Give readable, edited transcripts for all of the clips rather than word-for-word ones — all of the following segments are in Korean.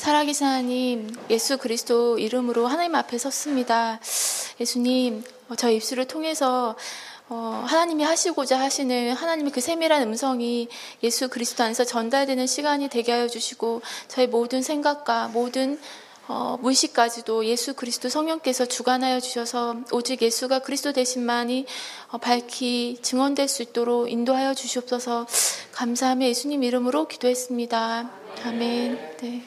살아계신 하나님, 예수 그리스도 이름으로 하나님 앞에 섰습니다. 예수님, 저희 입술을 통해서 하나님이 하시고자 하시는 하나님의 그 세밀한 음성이 예수 그리스도 안에서 전달되는 시간이 되게 하여 주시고, 저희 모든 생각과 모든 무의식까지도 예수 그리스도 성령께서 주관하여 주셔서 오직 예수가 그리스도 되심만이 밝히 증언될 수 있도록 인도하여 주시옵소서. 감사하며 예수님 이름으로 기도했습니다. 아멘. 네.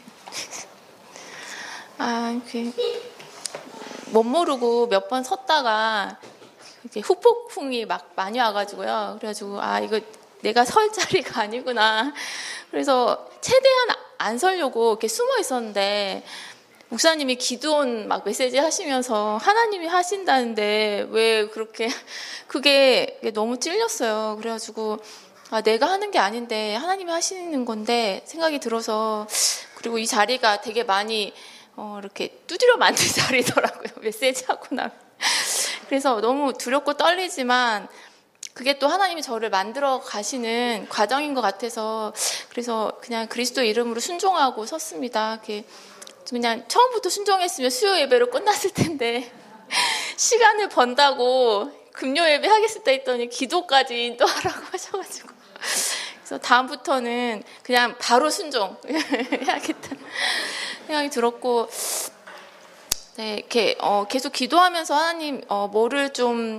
못 모르고 몇 번 섰다가 이렇게 후폭풍이 막 많이 와가지고요. 그래가지고 이거 내가 설 자리가 아니구나. 그래서 최대한 안 서려고 이렇게 숨어 있었는데, 목사님이 기도원 막 메시지 하시면서 하나님이 하신다는데 왜 그렇게 그게 너무 찔렸어요. 그래가지고 내가 하는 게 아닌데 하나님이 하시는 건데 생각이 들어서, 그리고 이 자리가 되게 많이 이렇게 두드려 맞는 자리더라고요. 메시지 하고 나면. 그래서 너무 두렵고 떨리지만 그게 또 하나님이 저를 만들어 가시는 과정인 것 같아서, 그래서 그냥 그리스도 이름으로 순종하고 섰습니다. 그냥 처음부터 순종했으면 수요 예배로 끝났을 텐데 시간을 번다고 금요 예배 하겠습니다 했더니 기도까지 인도하라고 하셔가지고, 그래서 다음부터는 그냥 바로 순종 해야겠다 생각이 들었고, 네, 이렇게 계속 기도하면서 하나님 뭐를 좀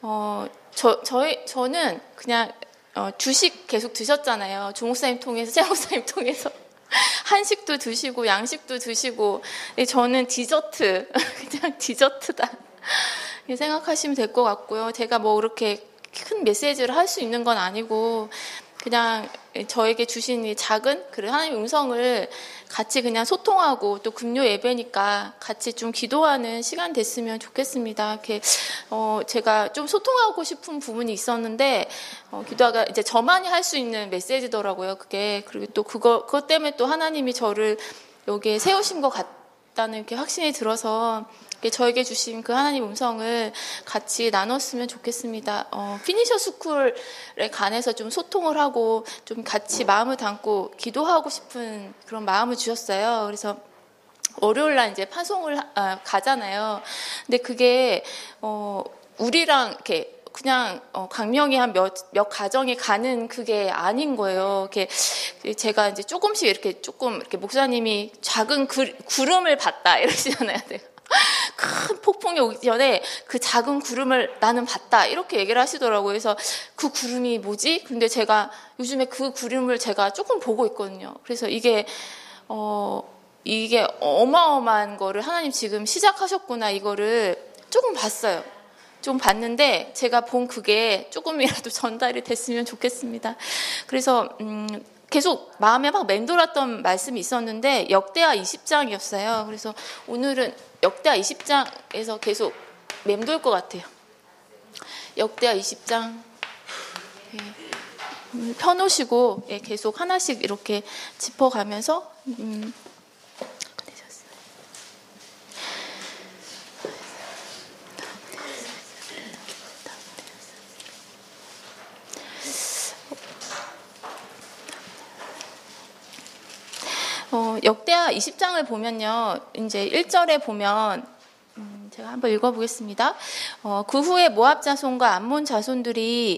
저는 그냥 주식 계속 드셨잖아요. 조 목사님 통해서, 재 목사님 통해서 한식도 드시고 양식도 드시고, 저는 디저트 그냥 디저트다 생각하시면 될 것 같고요. 제가 뭐 그렇게 큰 메시지를 할 수 있는 건 아니고 그냥 저에게 주신 이 작은 그 하나님의 음성을 같이 그냥 소통하고, 또 금요 예배니까 같이 좀 기도하는 시간 됐으면 좋겠습니다. 이렇게 제가 좀 소통하고 싶은 부분이 있었는데 기도가 이제 저만이 할 수 있는 메시지더라고요. 그게. 그리고 또 그것 때문에 또 하나님이 저를 여기에 세우신 것 같다는 이렇게 확신이 들어서 저에게 주신 그 하나님 음성을 같이 나눴으면 좋겠습니다. 피니셔 스쿨에 관해서 좀 소통을 하고 좀 같이 마음을 담고 기도하고 싶은 그런 마음을 주셨어요. 그래서 월요일날 이제 파송을 가잖아요. 근데 그게 우리랑 이렇게 그냥 강명이 한 몇 가정에 가는 그게 아닌 거예요. 이렇게 제가 이제 조금씩 이렇게 목사님이 작은 구름을 봤다 이러시잖아요. 큰 폭풍이 오기 전에 그 작은 구름을 나는 봤다 이렇게 얘기를 하시더라고요. 그래서 그 구름이 뭐지? 근데 제가 요즘에 그 구름을 제가 조금 보고 있거든요. 그래서 이게 어마어마한 거를 하나님 지금 시작하셨구나, 이거를 조금 봤어요. 좀 봤는데 제가 본 그게 조금이라도 전달이 됐으면 좋겠습니다. 그래서 계속 마음에 막 맴돌았던 말씀이 있었는데 역대하 20장이었어요. 그래서 오늘은 역대하 20장에서 계속 맴돌 것 같아요. 역대하 20장 펴놓으시고 계속 하나씩 이렇게 짚어가면서 역대하 20장을 보면요, 이제 1절에 보면 제가 한번 읽어보겠습니다. 그 후에 모압 자손과 암몬 자손들이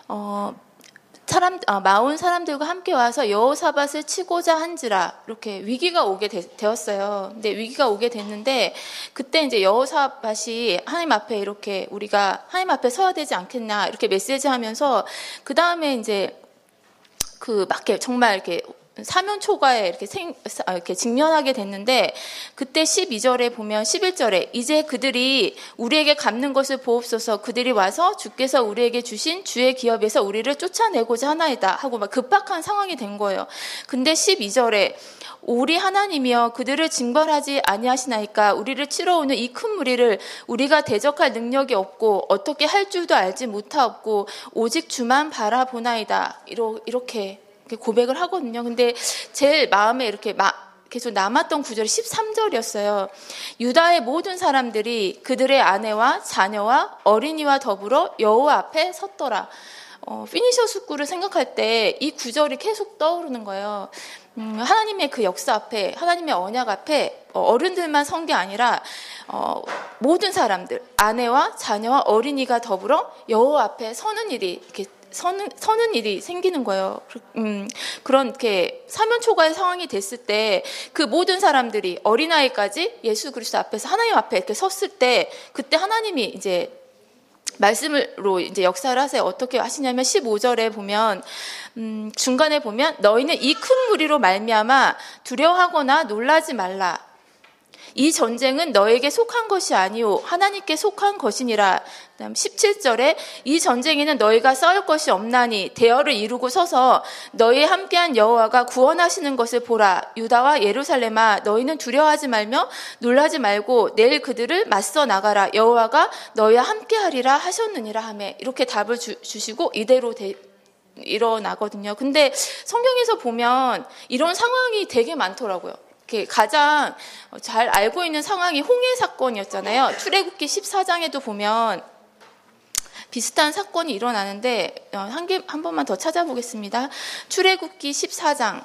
마온 사람들과 함께 와서 여호사밧을 치고자 한지라, 이렇게 위기가 오게 되었어요. 근데 위기가 오게 됐는데 그때 이제 여호사밧이 하나님 앞에 이렇게 우리가 하나님 앞에 서야 되지 않겠나 이렇게 메시지하면서 그 다음에 이제 막 정말 이렇게 사면초가에 이렇게 직면하게 됐는데, 그때 12절에 보면 11절에 이제 그들이 우리에게 갚는 것을 보옵소서. 그들이 와서 주께서 우리에게 주신 주의 기업에서 우리를 쫓아내고자 하나이다 하고 막 급박한 상황이 된 거예요. 근데 12절에 우리 하나님이여 그들을 징벌하지 아니하시나이까. 우리를 치러 오는 이 큰 무리를 우리가 대적할 능력이 없고 어떻게 할 줄도 알지 못하옵고 오직 주만 바라보나이다. 이렇게 고백을 하거든요. 근데 제일 마음에 이렇게 계속 남았던 구절이 13절이었어요. 유다의 모든 사람들이 그들의 아내와 자녀와 어린이와 더불어 여호와 앞에 섰더라. 피니셔 스쿨을 생각할 때 이 구절이 계속 떠오르는 거예요. 하나님의 그 역사 앞에, 하나님의 언약 앞에 어른들만 선 게 아니라 모든 사람들, 아내와 자녀와 어린이가 더불어 여호와 앞에 서는 일이 이렇게 서는 일이 생기는 거예요. 그런 이렇게 사면초가의 상황이 됐을 때 그 모든 사람들이 어린아이까지 예수 그리스도 앞에서 하나님 앞에 이렇게 섰을 때 그때 하나님이 이제 말씀으로 이제 역사를 하세요. 어떻게 하시냐면 15절에 보면 중간에 보면 너희는 이 큰 무리로 말미암아 두려워하거나 놀라지 말라. 이 전쟁은 너에게 속한 것이 아니오 하나님께 속한 것이니라. 그다음 17절에 이 전쟁에는 너희가 싸울 것이 없나니 대열을 이루고 서서 너희 함께한 여호와가 구원하시는 것을 보라. 유다와 예루살렘아 너희는 두려워하지 말며 놀라지 말고 내일 그들을 맞서 나가라. 여호와가 너희와 함께하리라 하셨느니라 하며 이렇게 답을 주시고 이대로 일어나거든요. 근데 성경에서 보면 이런 상황이 되게 많더라고요. 가장 잘 알고 있는 상황이 홍해 사건이었잖아요. 출애굽기 14장에도 보면 비슷한 사건이 일어나는데 한 번만 더 찾아보겠습니다. 출애굽기 14장.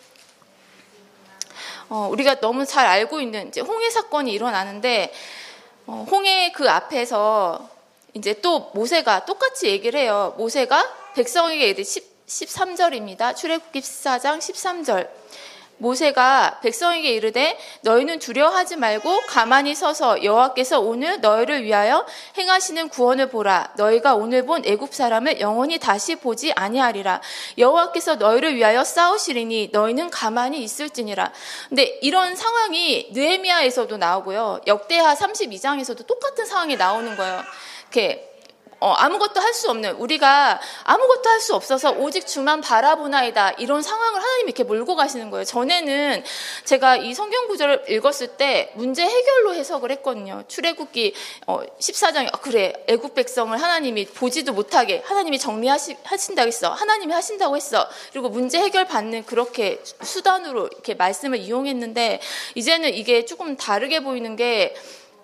우리가 너무 잘 알고 있는 이제 홍해 사건이 일어나는데 홍해 그 앞에서 이제 또 모세가 똑같이 얘기를 해요. 모세가 백성에게 이르되 13절입니다. 출애굽기 14장 13절. 모세가 백성에게 이르되 너희는 두려워하지 말고 가만히 서서 여호와께서 오늘 너희를 위하여 행하시는 구원을 보라. 너희가 오늘 본 애굽 사람을 영원히 다시 보지 아니하리라. 여호와께서 너희를 위하여 싸우시리니 너희는 가만히 있을지니라. 근데 이런 상황이 느헤미야에서도 나오고요. 역대하 32장에서도 똑같은 상황이 나오는 거예요. 이렇게 아무것도 할 수 없는, 우리가 아무것도 할 수 없어서 오직 주만 바라보나이다. 이런 상황을 하나님이 이렇게 몰고 가시는 거예요. 전에는 제가 이 성경 구절을 읽었을 때 문제 해결로 해석을 했거든요. 출애굽기 14장에 그래, 애굽 백성을 하나님이 보지도 못하게 하나님이 정리하신다고 했어. 하나님이 하신다고 했어. 그리고 문제 해결 받는 그렇게 수단으로 이렇게 말씀을 이용했는데 이제는 이게 조금 다르게 보이는 게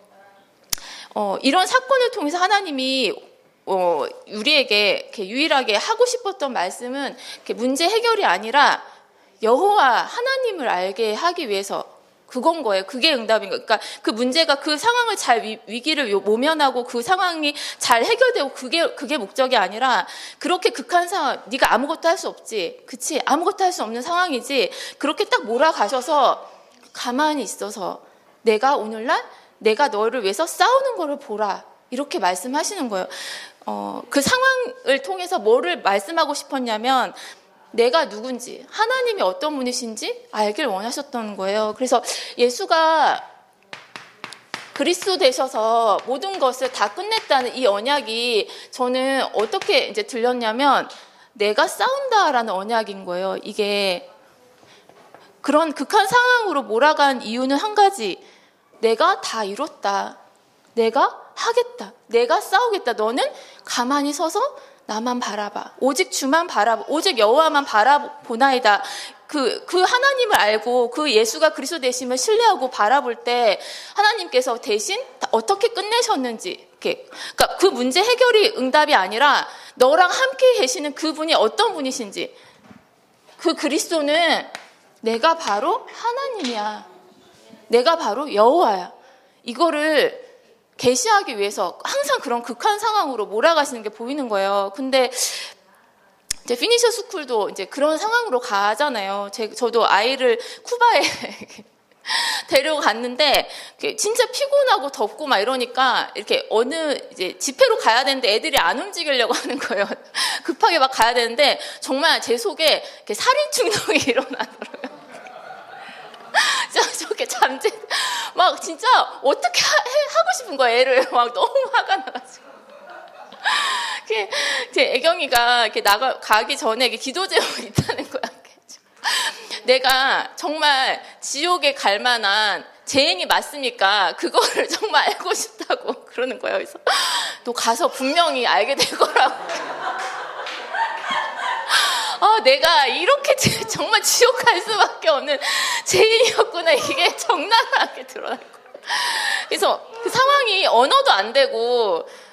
이런 사건을 통해서 하나님이 우리에게 이렇게 유일하게 하고 싶었던 말씀은 이렇게 문제 해결이 아니라 여호와 하나님을 알게 하기 위해서 그건 거예요. 그게 응답인 거예요. 그러니까 그 문제가 그 상황을 잘 위기를 모면하고 그 상황이 잘 해결되고 그게 목적이 아니라 그렇게 극한 상황, 네가 아무것도 할 수 없지, 그치? 아무것도 할 수 없는 상황이지. 그렇게 딱 몰아가셔서 가만히 있어서 내가 오늘날 내가 너를 위해서 싸우는 거를 보라. 이렇게 말씀하시는 거예요. 그 상황을 통해서 뭐를 말씀하고 싶었냐면 내가 누군지, 하나님이 어떤 분이신지 알길 원하셨던 거예요. 그래서 예수가 그리스도 되셔서 모든 것을 다 끝냈다는 이 언약이 저는 어떻게 이제 들렸냐면 내가 싸운다라는 언약인 거예요. 이게 그런 극한 상황으로 몰아간 이유는 한 가지. 내가 다 이뤘다. 내가 하겠다. 내가 싸우겠다. 너는 가만히 서서 나만 바라봐. 오직 주만 바라봐. 오직 여호와만 바라보나이다. 그 하나님을 알고 그 예수가 그리스도 되심을 신뢰하고 바라볼 때 하나님께서 대신 어떻게 끝내셨는지, 그러니까 그 문제 해결이 응답이 아니라 너랑 함께 계시는 그분이 어떤 분이신지, 그 그리스도는 내가 바로 하나님이야. 내가 바로 여호와야. 이거를 계시하기 위해서 항상 그런 극한 상황으로 몰아가시는 게 보이는 거예요. 근데 이제 피니셔 스쿨도 이제 그런 상황으로 가잖아요. 저도 아이를 쿠바에 데려갔는데 진짜 피곤하고 덥고 막 이러니까 이렇게 어느 이제 집회로 가야 되는데 애들이 안 움직이려고 하는 거예요. 급하게 막 가야 되는데 정말 제 속에 이렇게 살인 충동이 일어나더라고요. 저렇게 막 진짜 어떻게 하고 싶은 거야, 애를. 막 너무 화가 나가지고. 제 애경이가 이렇게 가기 전에 이렇게 기도 제목이 있다는 거야. 내가 정말 지옥에 갈 만한 죄인이 맞습니까? 그거를 정말 알고 싶다고 그러는 거예요. 그래서 너 가서 분명히 알게 될 거라고. 내가 이렇게 정말 지옥 갈 수밖에 없는 죄인이었구나. 이게 적나라하게 드러날 거예요. 그래서 그 상황이 언어도 안 되고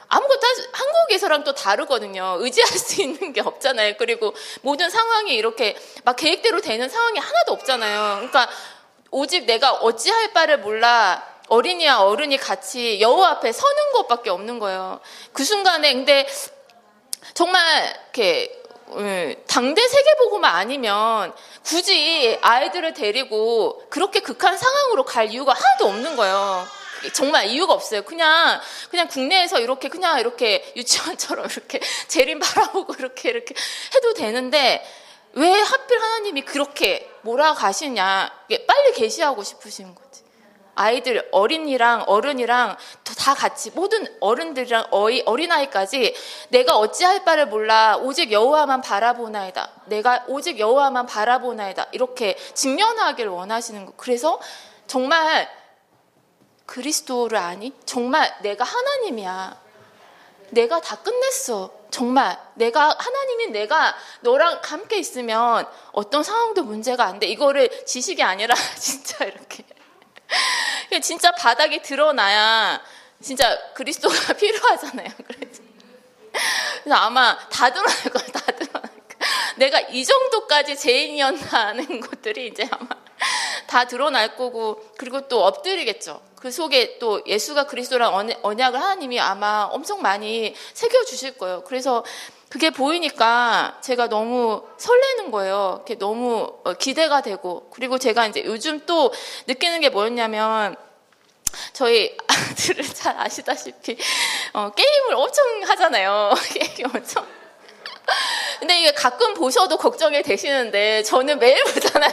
아무것도 한국에서랑 또 다르거든요. 의지할 수 있는 게 없잖아요. 그리고 모든 상황이 이렇게 막 계획대로 되는 상황이 하나도 없잖아요. 그러니까 오직 내가 어찌할 바를 몰라 어린이와 어른이 같이 여호와 앞에 서는 것밖에 없는 거예요. 그 순간에 근데 정말 이렇게 당대 세계보고만 아니면 굳이 아이들을 데리고 그렇게 극한 상황으로 갈 이유가 하나도 없는 거예요. 정말 이유가 없어요. 그냥 국내에서 이렇게 유치원처럼 이렇게 재림 바라보고 이렇게 해도 되는데 왜 하필 하나님이 그렇게 몰아가시냐. 빨리 계시하고 싶으신 거지. 아이들, 어린이랑 어른이랑 다 같이 모든 어른들이랑 어린아이까지 내가 어찌할 바를 몰라 오직 여호와만 바라보나이다. 내가 오직 여호와만 바라보나이다. 이렇게 직면하기를 원하시는 거. 그래서 정말 그리스도를 아니? 정말 내가 하나님이야. 내가 다 끝냈어. 정말 하나님이 내가 너랑 함께 있으면 어떤 상황도 문제가 안 돼. 이거를 지식이 아니라 진짜 이렇게 진짜 바닥이 드러나야 진짜 그리스도가 필요하잖아요. 그래서 아마 다 드러날 거야. 다 드러날 거야. 내가 이 정도까지 죄인이었나 하는 것들이 이제 아마 다 드러날 거고, 그리고 또 엎드리겠죠. 그 속에 또 예수가 그리스도랑 언약을 하나님이 아마 엄청 많이 새겨주실 거예요. 그래서 그게 보이니까 제가 너무 설레는 거예요. 그게 너무 기대가 되고, 그리고 제가 이제 요즘 또 느끼는 게 뭐였냐면, 저희 아들을 잘 아시다시피 게임을 엄청 하잖아요. 게임 엄청. 근데 이게 가끔 보셔도 걱정이 되시는데 저는 매일 보잖아요.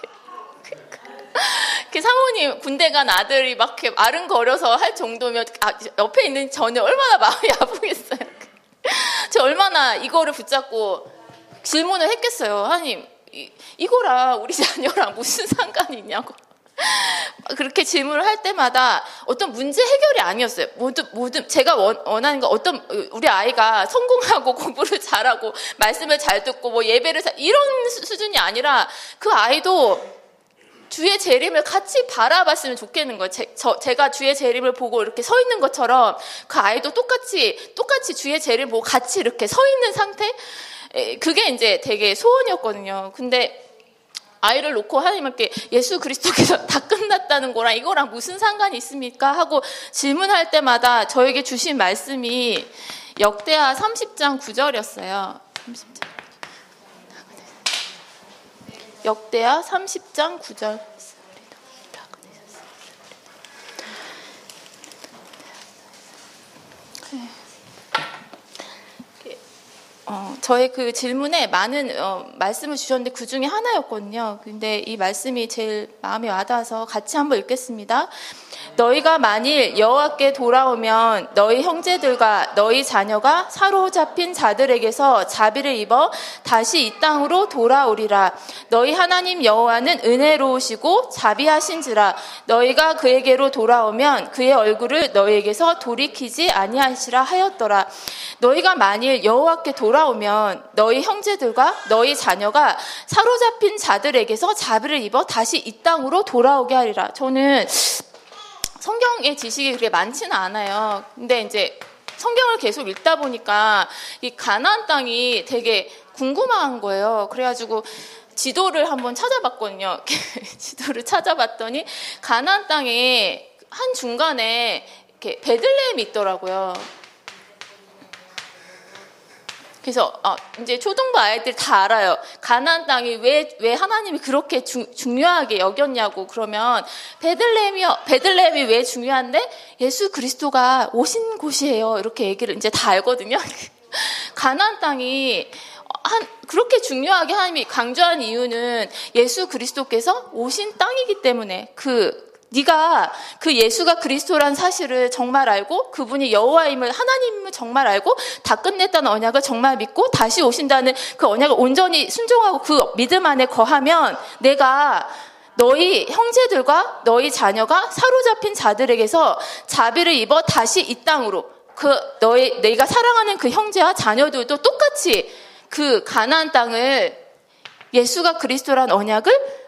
사모님 군대 간 아들이 막 이렇게 아른거려서 할 정도면 옆에 있는 저는 얼마나 마음이 아프겠어요. 제가 얼마나 이거를 붙잡고 질문을 했겠어요. 하나님, 이거랑 우리 자녀랑 무슨 상관이 있냐고. 그렇게 질문을 할 때마다 어떤 문제 해결이 아니었어요. 모든 제가 원하는 건 어떤 우리 아이가 성공하고 공부를 잘하고 말씀을 잘 듣고 뭐 예배를 이런 수준이 아니라 그 아이도 주의 재림을 같이 바라봤으면 좋겠는 거예요. 제가 주의 재림을 보고 이렇게 서 있는 것처럼 그 아이도 똑같이 주의 재림을 보고 같이 이렇게 서 있는 상태? 그게 이제 되게 소원이었거든요. 근데 아이를 놓고 하나님께 예수 그리스도께서 다 끝났다는 거랑 이거랑 무슨 상관이 있습니까? 하고 질문할 때마다 저에게 주신 말씀이 역대하 30장 9절이었어요. 30장. 역대하 30장 9절. 저의 그 질문에 많은 말씀을 주셨는데 그 중에 하나였거든요. 근데 이 말씀이 제일 마음에 와닿아서 같이 한번 읽겠습니다. 너희가 만일 여호와께 돌아오면 너희 형제들과 너희 자녀가 사로잡힌 자들에게서 자비를 입어 다시 이 땅으로 돌아오리라. 너희 하나님 여호와는 은혜로우시고 자비하신지라. 너희가 그에게로 돌아오면 그의 얼굴을 너희에게서 돌이키지 아니하시라 하였더라. 너희가 만일 여호와께 돌아오면 너희 형제들과 너희 자녀가 사로잡힌 자들에게서 자비를 입어 다시 이 땅으로 돌아오게 하리라. 저는 성경의 지식이 그렇게 많지는 않아요. 근데 이제 성경을 계속 읽다 보니까 이 가나안 땅이 되게 궁금한 거예요. 그래가지고 지도를 한번 찾아봤거든요. 지도를 찾아봤더니 가나안 땅에 한 중간에 이렇게 베들레헴이 있더라고요. 그래서 이제 초등부 아이들 다 알아요. 가나안 땅이 왜 하나님이 그렇게 중요하게 여겼냐고. 그러면 베들레헴이 왜 중요한데 예수 그리스도가 오신 곳이에요. 이렇게 얘기를 이제 다 알거든요. 가나안 땅이 그렇게 중요하게 하나님이 강조한 이유는 예수 그리스도께서 오신 땅이기 때문에 네가 그 예수가 그리스도란 사실을 정말 알고 그분이 여호와임을 하나님을 정말 알고 다 끝냈다는 언약을 정말 믿고 다시 오신다는 그 언약을 온전히 순종하고 그 믿음 안에 거하면 내가 너희 형제들과 너희 자녀가 사로잡힌 자들에게서 자비를 입어 다시 이 땅으로 너희가 사랑하는 그 형제와 자녀들도 똑같이 그 가나안 땅을 예수가 그리스도란 언약을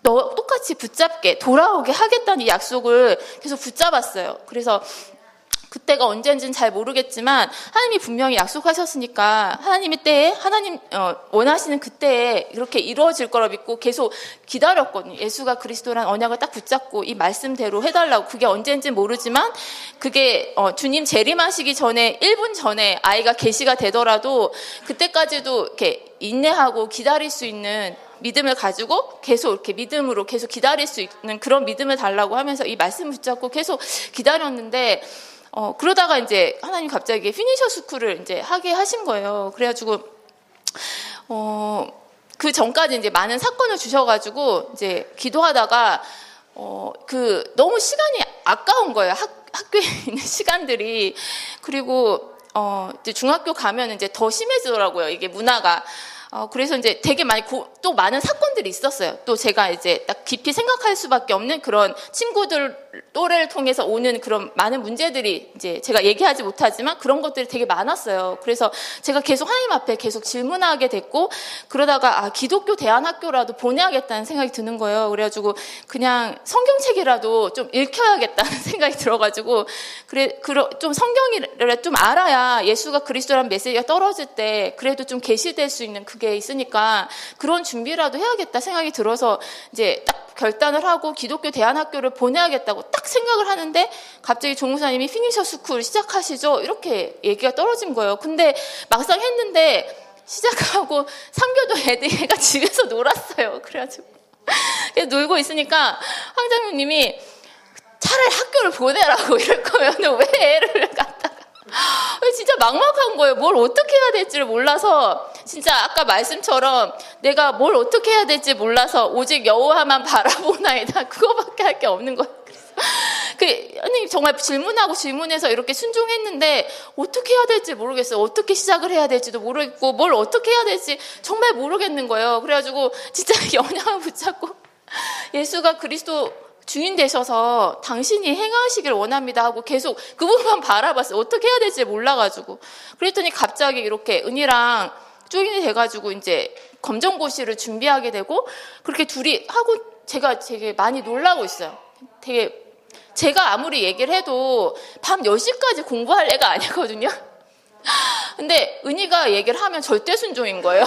똑같이 붙잡게 돌아오게 하겠다는 약속을 계속 붙잡았어요. 그래서 그때가 언제인지는 잘 모르겠지만 하나님이 분명히 약속하셨으니까 하나님의 때에 하나님 원하시는 그때에 이렇게 이루어질 거라 믿고 계속 기다렸거든요. 예수가 그리스도란 언약을 딱 붙잡고 이 말씀대로 해달라고. 그게 언제인지는 모르지만 그게 주님 재림하시기 전에 1분 전에 아이가 계시가 되더라도 그때까지도 이렇게 인내하고 기다릴 수 있는 믿음을 가지고 계속 이렇게 믿음으로 계속 기다릴 수 있는 그런 믿음을 달라고 하면서 이 말씀을 붙잡고 계속 기다렸는데 그러다가 이제 하나님 갑자기 피니셔 스쿨을 이제 하게 하신 거예요. 그래가지고, 그 전까지 이제 많은 사건을 주셔가지고, 이제 기도하다가, 너무 시간이 아까운 거예요. 학교에 있는 시간들이. 그리고, 이제 중학교 가면 이제 더 심해지더라고요. 이게 문화가. 그래서 이제 되게 많이 또 많은 사건들이 있었어요. 또 제가 이제 딱 깊이 생각할 수밖에 없는 그런 친구들 또래를 통해서 오는 그런 많은 문제들이 이제 제가 얘기하지 못하지만 그런 것들이 되게 많았어요. 그래서 제가 계속 하나님 앞에 계속 질문하게 됐고 그러다가 기독교 대안학교라도 보내야겠다는 생각이 드는 거예요. 그래가지고 그냥 성경책이라도 좀 읽혀야겠다는 생각이 들어가지고 좀 성경이라 좀 알아야 예수가 그리스도라는 메시지가 떨어질 때 그래도 좀 계시될 수 있는 그게 있으니까 그런 준비라도 해야겠다 생각이 들어서 이제 딱 결단을 하고 기독교 대안학교를 보내야겠다고 딱 생각을 하는데 갑자기 조무사님이 피니셔 스쿨 시작하시죠? 이렇게 얘기가 떨어진 거예요. 근데 막상 했는데 시작하고 3교도 애가 집에서 놀았어요. 그래가지고 놀고 있으니까 황장님이 차라리 학교를 보내라고 이럴 거면 왜 애를 갖다가 진짜 막막한 거예요. 뭘 어떻게 해야 될지를 몰라서 진짜 아까 말씀처럼 내가 뭘 어떻게 해야 될지 몰라서 오직 여호와만 바라보나이다. 그거밖에 할 게 없는 거예요. 아니 정말 질문해서 이렇게 순종했는데 어떻게 해야 될지 모르겠어요. 어떻게 시작을 해야 될지도 모르겠고 뭘 어떻게 해야 될지 정말 모르겠는 거예요. 그래가지고 진짜 영향을 붙잡고 예수가 그리스도 주인 되셔서 당신이 행하시길 원합니다 하고 계속 그 부분만 바라봤어요. 어떻게 해야 될지 몰라가지고. 그랬더니 갑자기 이렇게 은희랑 조인이 돼가지고 이제 검정고시를 준비하게 되고 그렇게 둘이 하고 제가 되게 많이 놀라고 있어요. 되게 제가 아무리 얘기를 해도 밤 10시까지 공부할 애가 아니거든요. 근데 은희가 얘기를 하면 절대 순종인 거예요.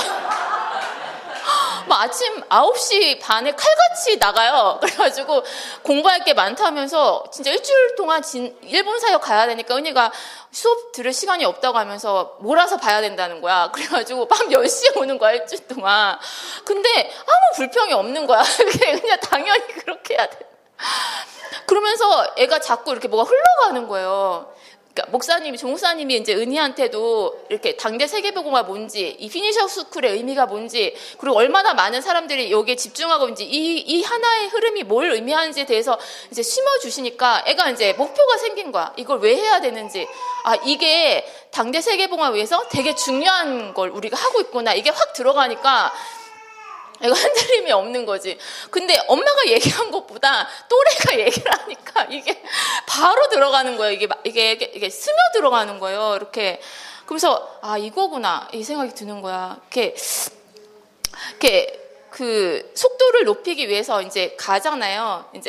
아침 9시 반에 칼같이 나가요. 그래가지고 공부할 게 많다면서 진짜 일주일 동안 일본 사역 가야 되니까 은희가 수업 들을 시간이 없다고 하면서 몰아서 봐야 된다는 거야. 그래가지고 밤 10시에 오는 거야, 일주일 동안. 근데 아무 불평이 없는 거야. 그냥 당연히 그렇게 해야 돼. 그러면서 애가 자꾸 이렇게 뭐가 흘러가는 거예요. 그러니까 종목사님이 이제 은희한테도 이렇게 당대 세계복음화 뭔지, 이 피니셔 스쿨의 의미가 뭔지, 그리고 얼마나 많은 사람들이 여기에 집중하고 있는지, 이 하나의 흐름이 뭘 의미하는지에 대해서 이제 심어주시니까 애가 이제 목표가 생긴 거야. 이걸 왜 해야 되는지. 이게 당대 세계복음화 위해서 되게 중요한 걸 우리가 하고 있구나. 이게 확 들어가니까 애가 흔들림이 없는 거지. 근데 엄마가 얘기한 것보다 또래가 얘기를 하니까 이게 바로 들어가는 거예요. 이게 스며 들어가는 거예요. 이렇게. 그러면서 이거구나 이 생각이 드는 거야. 이렇게 그 속도를 높이기 위해서 이제 가잖아요. 이제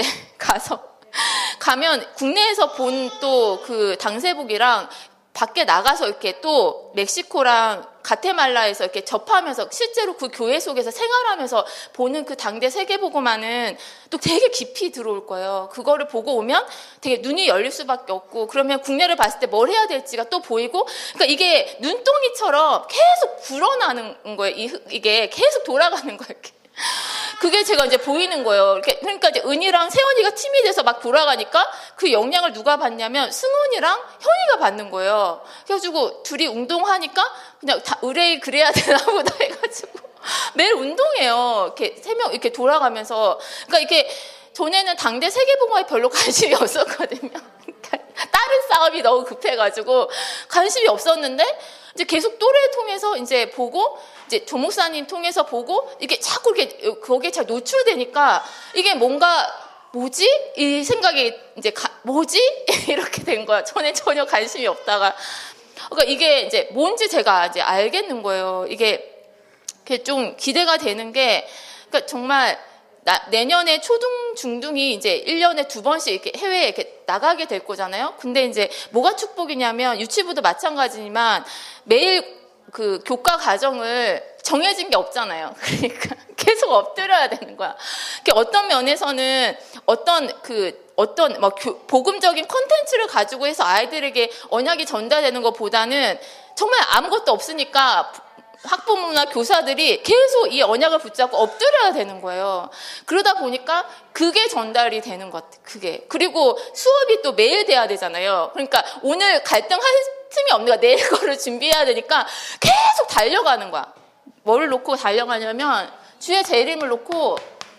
가면 국내에서 본 또 그 당세복이랑 밖에 나가서 이렇게 또 멕시코랑 가테말라에서 이렇게 접하면서 실제로 그 교회 속에서 생활하면서 보는 그 당대 세계복음화는 또 되게 깊이 들어올 거예요. 그거를 보고 오면 되게 눈이 열릴 수밖에 없고 그러면 국내를 봤을 때 뭘 해야 될지가 또 보이고 그러니까 이게 눈덩이처럼 계속 불어나는 거예요. 이게 계속 돌아가는 거예요. 이렇게. 그게 제가 이제 보이는 거예요. 그러니까 이제 은희랑 세원이가 팀이 돼서 막 돌아가니까 그 영향을 누가 받냐면 승훈이랑 현이가 받는 거예요. 그래가지고 둘이 운동하니까 그냥 다 의뢰 그래야 되나 보다 해가지고 매일 운동해요. 이렇게 3명 이렇게 돌아가면서. 그러니까 이게 전에는 당대 세계복음화에 별로 관심이 없었거든요. 그러니까 다른 싸움이 너무 급해가지고 관심이 없었는데 이제 계속 또래 통해서 이제 보고 이제 조목사님 통해서 보고 이게 자꾸 이렇게 거기에 잘 노출되니까 이게 뭔가 뭐지? 이 생각이 이제 뭐지? 이렇게 된 거야. 전혀 관심이 없다가 그러니까 이게 이제 뭔지 제가 이제 알겠는 거예요. 이게 좀 기대가 되는 게 그러니까 정말 내년에 초등, 중등이 이제 1년에 2번씩 이렇게 해외에 이렇게 나가게 될 거잖아요. 근데 이제 뭐가 축복이냐면 유치부도 마찬가지지만 매일 그 교과 과정을 정해진 게 없잖아요. 그러니까 계속 엎드려야 되는 거야. 어떤 면에서는 어떤 복음적인 콘텐츠를 가지고 해서 아이들에게 언약이 전달되는 것보다는 정말 아무것도 없으니까 학부모나 교사들이 계속 이 언약을 붙잡고 엎드려야 되는 거예요. 그러다 보니까 그게 전달이 되는 것 같아요. 그게. 그리고 수업이 또 매일 돼야 되잖아요. 그러니까 오늘 갈등할 틈이 없는 거야. 내일 거를 준비해야 되니까 계속 달려가는 거야. 뭐를 놓고 달려가냐면 주의 재림을 놓고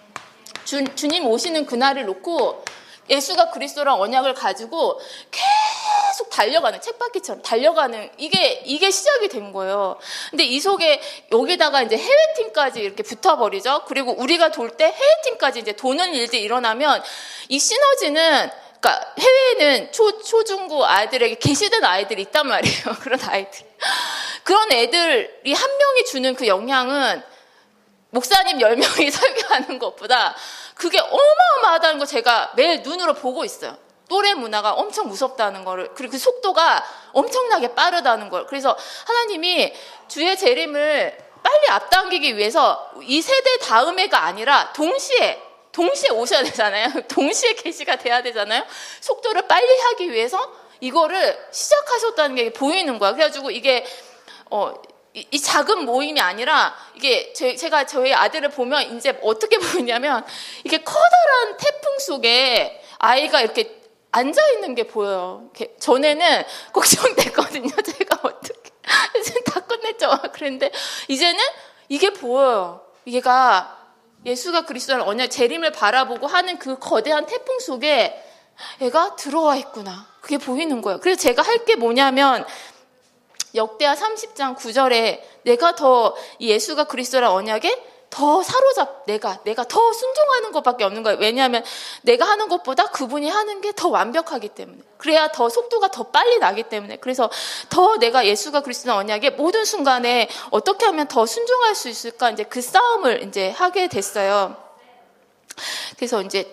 주님 오시는 그날을 놓고 예수가 그리스도랑 언약을 가지고 계속 달려가는, 쳇바퀴처럼 달려가는, 이게 시작이 된 거예요. 근데 이 속에 여기다가 이제 해외팀까지 이렇게 붙어버리죠. 그리고 우리가 돌 때 해외팀까지 이제 도는 일들이 일어나면 이 시너지는, 그러니까 해외에는 초중고 아이들에게 계시된 아이들이 있단 말이에요. 그런 아이들. 그런 애들이 한 명이 주는 그 영향은 목사님 10명이 설교하는 것보다 그게 어마어마하다는 거 제가 매일 눈으로 보고 있어요. 또래 문화가 엄청 무섭다는 거를, 그리고 그 속도가 엄청나게 빠르다는 걸. 그래서 하나님이 주의 재림을 빨리 앞당기기 위해서 이 세대 다음에가 아니라 동시에 오셔야 되잖아요. 동시에 계시가 돼야 되잖아요. 속도를 빨리 하기 위해서 이거를 시작하셨다는 게 보이는 거야. 그래가지고 이게 이 작은 모임이 아니라 이게 제가 저희 아들을 보면 이제 어떻게 보이냐면 이게 커다란 태풍 속에 아이가 이렇게 앉아 있는 게 보여요. 이렇게 전에는 걱정됐거든요. 제가 어떻게 이제 다 끝냈죠. 그런데 이제는 이게 보여요. 얘가 예수가 그리스도의 언약 재림을 바라보고 하는 그 거대한 태풍 속에 얘가 들어와 있구나. 그게 보이는 거예요. 그래서 제가 할 게 뭐냐면 역대하 30장 9절에 내가 더 예수가 그리스도의 언약에 더 내가 더 순종하는 것밖에 없는 거예요. 왜냐하면 내가 하는 것보다 그분이 하는 게 더 완벽하기 때문에, 그래야 더 속도가 더 빨리 나기 때문에, 그래서 더 내가 예수가 그리스도의 언약의 모든 순간에 어떻게 하면 더 순종할 수 있을까, 이제 그 싸움을 이제 하게 됐어요. 그래서 이제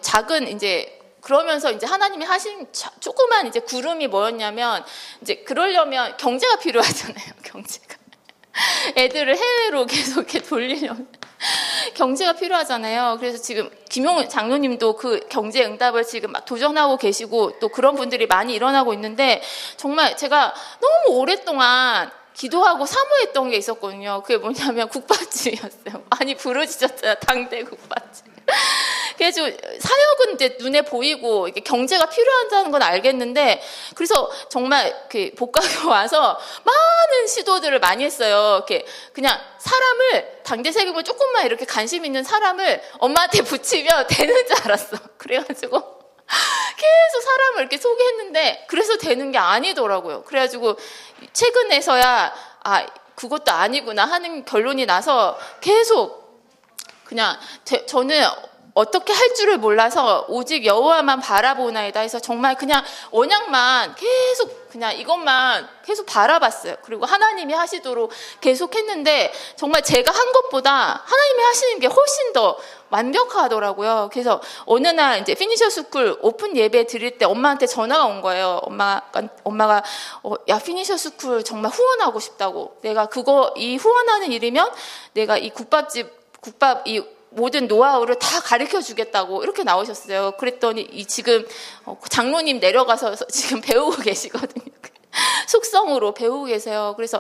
그러면서 이제 하나님이 하신 조그만 이제 구름이 뭐였냐면, 이제 그러려면 경제가 필요하잖아요. 경제가. 애들을 해외로 계속 이렇게 돌리려면 경제가 필요하잖아요. 그래서 지금 김용훈 장로님도 그 경제 응답을 지금 막 도전하고 계시고 또 그런 분들이 많이 일어나고 있는데, 정말 제가 너무 오랫동안 기도하고 사모했던 게 있었거든요. 그게 뭐냐면 국밥집이었어요. 많이 부르짖었잖아요. 당대 국밥집. 그래서 사역은 이제 눈에 보이고 이게 경제가 필요하다는 건 알겠는데, 그래서 정말 그 복학에 와서 많은 시도들을 많이 했어요. 이렇게 그냥 사람을, 당대 세금을 조금만 이렇게 관심 있는 사람을 엄마한테 붙이면 되는 줄 알았어. 그래가지고 계속 사람을 이렇게 소개했는데 그래서 되는 게 아니더라고요. 그래가지고 최근에서야 그것도 아니구나 하는 결론이 나서 계속 그냥 저는 어떻게 할 줄을 몰라서 오직 여호와만 바라보나이다 해서 정말 그냥 언약만 계속 그냥 이것만 계속 바라봤어요. 그리고 하나님이 하시도록 계속 했는데 정말 제가 한 것보다 하나님이 하시는 게 훨씬 더 완벽하더라고요. 그래서 어느 날 이제 피니셔 스쿨 오픈 예배 드릴 때 엄마한테 전화가 온 거예요. 엄마가 야, 피니셔 스쿨 정말 후원하고 싶다고. 내가 이 후원하는 일이면 내가 이 국밥 이 모든 노하우를 다 가르쳐 주겠다고 이렇게 나오셨어요. 그랬더니 지금 장로님 내려가서 지금 배우고 계시거든요. 속성으로 배우고 계세요. 그래서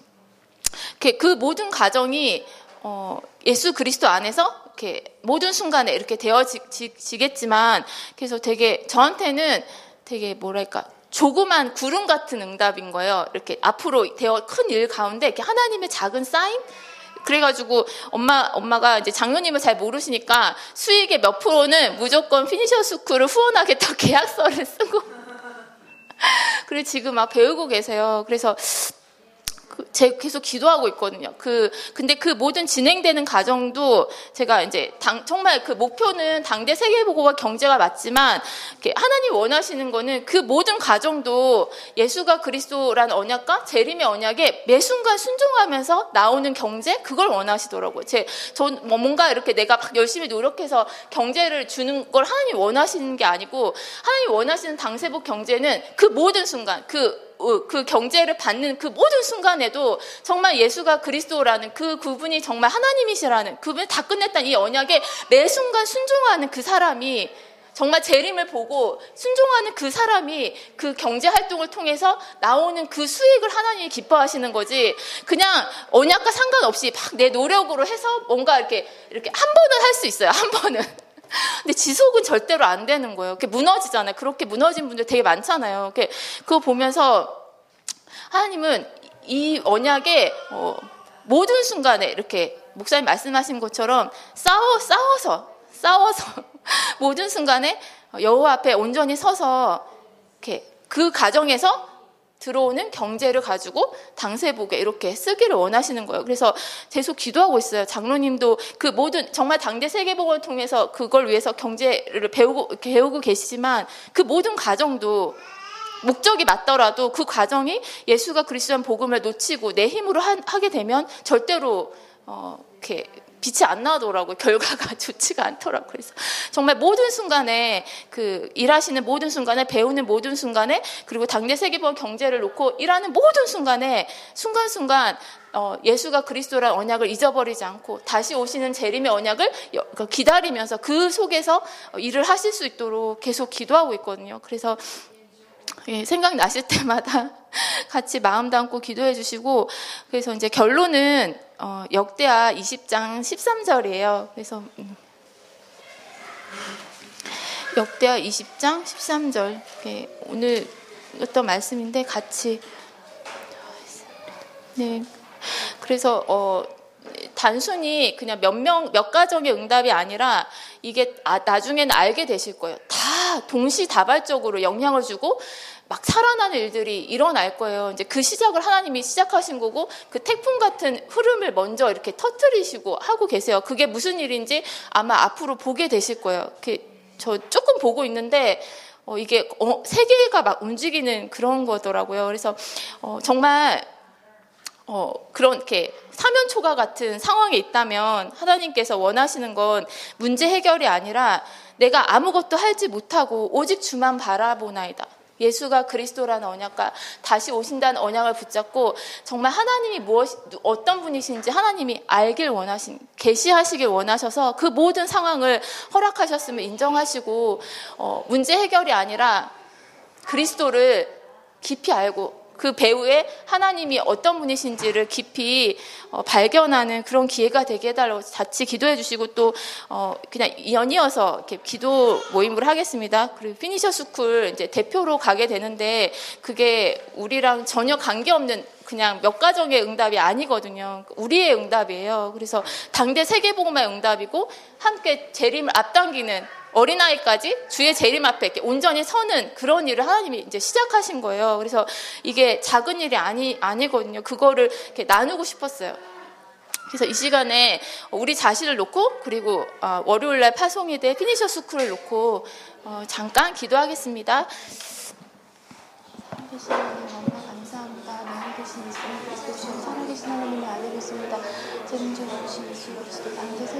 그 모든 과정이 예수 그리스도 안에서 이렇게 모든 순간에 이렇게 되어지겠지만, 그래서 되게 저한테는 되게 뭐랄까 조그만 구름 같은 응답인 거예요. 이렇게 앞으로 되어 큰 일 가운데 이렇게 하나님의 작은 사인. 그래가지고 엄마가 이제 장로님을 잘 모르시니까 수익의 몇 프로는 무조건 피니셔 스쿨을 후원하겠다고 계약서를 쓰고 그리고 지금 막 배우고 계세요. 그래서 제가 계속 기도하고 있거든요. 근데 그 모든 진행되는 과정도 제가 이제 정말 그 목표는 당대 세계보고와 경제가 맞지만 하나님 원하시는 거는 그 모든 과정도 예수가 그리스도라는 언약과 재림의 언약에 매 순간 순종하면서 나오는 경제 그걸 원하시더라고요. 전 뭔가 이렇게 내가 막 열심히 노력해서 경제를 주는 걸 하나님 원하시는 게 아니고 하나님 원하시는 당세복 경제는 그 모든 순간 그 경제를 받는 그 모든 순간에도 정말 예수가 그리스도라는 그 그분이 정말 하나님이시라는 그분이 다 끝냈다는 이 언약에 매 순간 순종하는 그 사람이 정말 재림을 보고 순종하는 그 사람이 그 경제 활동을 통해서 나오는 그 수익을 하나님이 기뻐하시는 거지. 그냥 언약과 상관없이 막 내 노력으로 해서 뭔가 이렇게 한 번은 할 수 있어요. 한 번은. 근데 지속은 절대로 안 되는 거예요. 그게 무너지잖아요. 그렇게 무너진 분들 되게 많잖아요. 그거 보면서 하나님은 이 언약의 모든 순간에 이렇게 목사님 말씀하신 것처럼 싸워서 모든 순간에 여호와 앞에 온전히 서서 이렇게 그 가정에서 들어오는 경제를 가지고 당세복에 이렇게 쓰기를 원하시는 거예요. 그래서 계속 기도하고 있어요. 장로님도 그 모든 정말 당대 세계복을 통해서 그걸 위해서 경제를 배우고 계시지만 그 모든 과정도 목적이 맞더라도 그 과정이 예수가 그리스도의 복음을 놓치고 내 힘으로 하게 되면 절대로 이렇게 빛이 안 나더라고요. 결과가 좋지가 않더라고요. 그래서 정말 모든 순간에 그 일하시는 모든 순간에 배우는 모든 순간에 그리고 당대 세계보험 경제를 놓고 일하는 모든 순간에 순간순간 예수가 그리스도라는 언약을 잊어버리지 않고 다시 오시는 재림의 언약을 기다리면서 그 속에서 일을 하실 수 있도록 계속 기도하고 있거든요. 그래서 생각나실 때마다 같이 마음 담고 기도해 주시고 그래서 이제 결론은 역대하 20장 13절이에요. 그래서 역대하 20장 13절 오늘 어떤 말씀인데 같이 네 그래서 단순히 그냥 몇 가정의 응답이 아니라 이게 나중에는 알게 되실 거예요. 다 동시다발적으로 영향을 주고 막 살아나는 일들이 일어날 거예요. 이제 그 시작을 하나님이 시작하신 거고 그 태풍 같은 흐름을 먼저 이렇게 터뜨리시고 하고 계세요. 그게 무슨 일인지 아마 앞으로 보게 되실 거예요. 저 조금 보고 있는데 이게 세계가 막 움직이는 그런 거더라고요. 그래서 정말 그렇게 사면초가 같은 상황에 있다면 하나님께서 원하시는 건 문제 해결이 아니라 내가 아무것도 하지 못하고 오직 주만 바라보나이다. 예수가 그리스도라는 언약과 다시 오신다는 언약을 붙잡고 정말 하나님이 어떤 분이신지 하나님이 알길 계시하시길 원하셔서 그 모든 상황을 허락하셨음을 인정하시고 문제 해결이 아니라 그리스도를 깊이 알고 그 배후에 하나님이 어떤 분이신지를 깊이 발견하는 그런 기회가 되게 해달라고 같이 기도해 주시고 또 그냥 연이어서 이렇게 기도 모임을 하겠습니다. 그리고 피니셔 스쿨 이제 대표로 가게 되는데 그게 우리랑 전혀 관계없는 그냥 몇 가정의 응답이 아니거든요. 우리의 응답이에요. 그래서 당대 세계복음의 응답이고 함께 재림을 앞당기는 어린아이까지 주의 재림 앞에 이렇게 온전히 서는 그런 일을 하나님이 이제 시작하신 거예요. 그래서 이게 작은 일이 아니거든요. 그거를 이렇게 나누고 싶었어요. 그래서 이 시간에 우리 자신을 놓고 그리고 월요일날 파송이 돼 피니셔 스쿨을 놓고 잠깐 기도하겠습니다. 살아계신 하나님 너무나 감사합니다. 나와 계신 예수 그리스도 살아계신 하나님의 아들이십니다. 재림전 오신 예수 그리스도